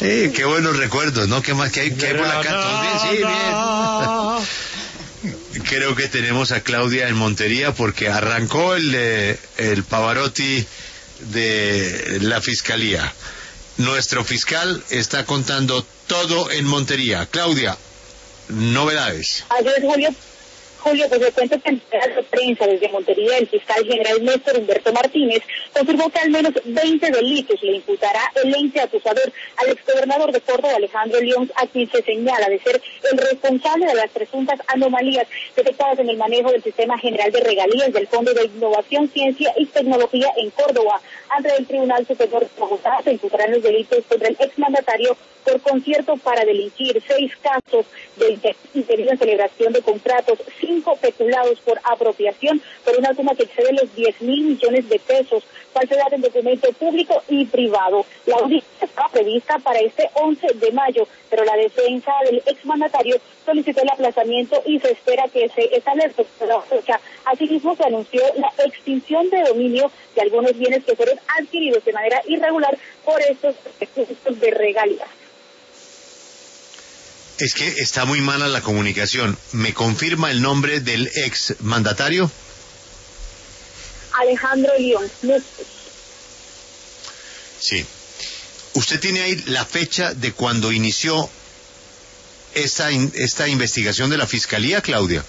Qué buenos recuerdos, ¿no? ¿Qué más que hay por acá? ¿Todos bien? Sí, bien. Creo que tenemos a Claudia en Montería porque arrancó el Pavarotti de la Fiscalía. Nuestro fiscal está contando todo en Montería. Claudia, novedades. Ayer, Julio, pues le cuento que en rueda de prensa desde Montería, el fiscal general Néstor Humberto Martínez confirmó que al menos 20 delitos le imputará el ente acusador al exgobernador de Córdoba, Alejandro Lyons, a quien se señala de ser el responsable de las presuntas anomalías detectadas en el manejo del Sistema General de Regalías del Fondo de Innovación, Ciencia y Tecnología en Córdoba. Ante el Tribunal Superior de Bogotá se imputarán los delitos contra el exmandatario por concierto para delinquir, 6 casos de indebida celebración de contratos, 5 peculados por apropiación por una suma que excede los 10.000 millones de pesos, falsedad en documento público y privado. La audiencia estaba prevista para este 11 de mayo, pero la defensa del exmandatario solicitó el aplazamiento y se espera que se establezca la fecha. Asimismo, se anunció la extinción de dominio de algunos bienes que fueron adquiridos de manera irregular por estos recursos de regalías. Es que está muy mala la comunicación. ¿Me confirma el nombre del ex mandatario? Alejandro Lyons. Sí. ¿Usted tiene ahí la fecha de cuando inició esta investigación de la Fiscalía, Claudia?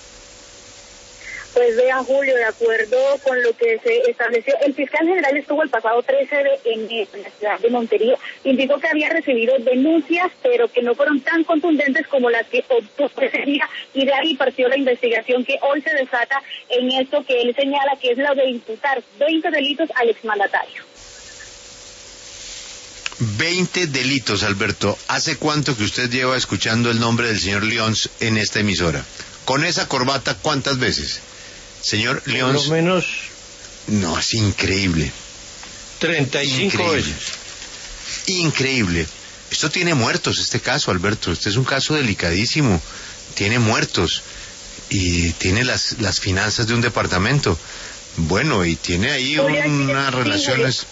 Pues vea, Julio, de acuerdo con lo que se estableció, el fiscal general estuvo el pasado 13 de enero en la ciudad de Montería. Indicó que había recibido denuncias, pero que no fueron tan contundentes como las que obtuvo ese día, y de ahí partió la investigación que hoy se desata en esto que él señala que es la de imputar 20 delitos al exmandatario. 20 delitos, Alberto. ¿Hace cuánto que usted lleva escuchando el nombre del señor Lyons en esta emisora? Con esa corbata, ¿cuántas veces? Señor Lyons. Por lo menos. No, es increíble. 35 veces. Increíble. Esto tiene muertos, este caso, Alberto. Este es un caso delicadísimo. Tiene muertos. Y tiene las finanzas de un departamento. Bueno, y tiene ahí unas relaciones.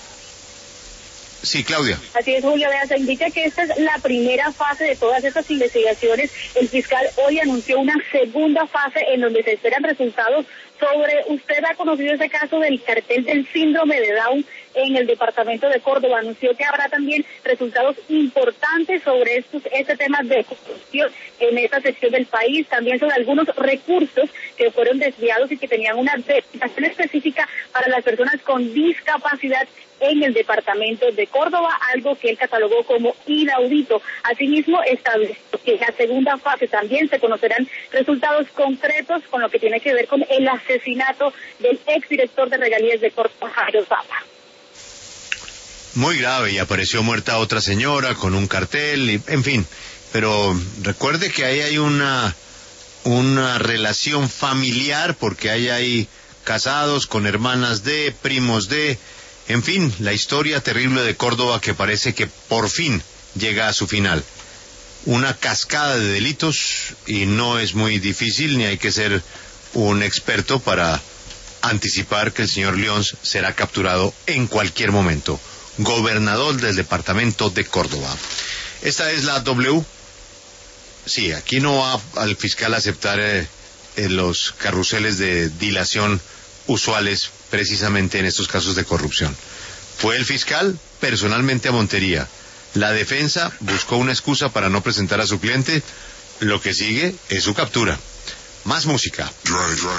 Sí, Claudia. Así es, Julio. Vea, se indica que esta es la primera fase de todas estas investigaciones. El fiscal hoy anunció una segunda fase en donde se esperan resultados sobre, usted ha conocido ese caso del cartel del síndrome de Down en el departamento de Córdoba. Anunció que habrá también resultados importantes sobre este tema de corrupción en esta sección del país, también sobre algunos recursos que fueron desviados y que tenían una destinación específica para las personas con discapacidad en el departamento de Córdoba, algo que él catalogó como inaudito. Asimismo, estableció que en la segunda fase también se conocerán resultados concretos con lo que tiene que ver con el asesinato del exdirector de regalías de Córdoba, Jairo Zapa. Muy grave, y apareció muerta otra señora con un cartel, y, en fin. Pero recuerde que ahí hay una relación familiar, porque hay ahí casados con hermanas de, primos de... En fin, la historia terrible de Córdoba que parece que por fin llega a su final. Una cascada de delitos, y no es muy difícil, ni hay que ser un experto para anticipar que el señor Lyons será capturado en cualquier momento. Gobernador del departamento de Córdoba. Esta es la W. Sí, aquí no va al fiscal a aceptar los carruseles de dilación usuales precisamente en estos casos de corrupción. Fue el fiscal personalmente a Montería. La defensa buscó una excusa para no presentar a su cliente. Lo que sigue es su captura. Más música.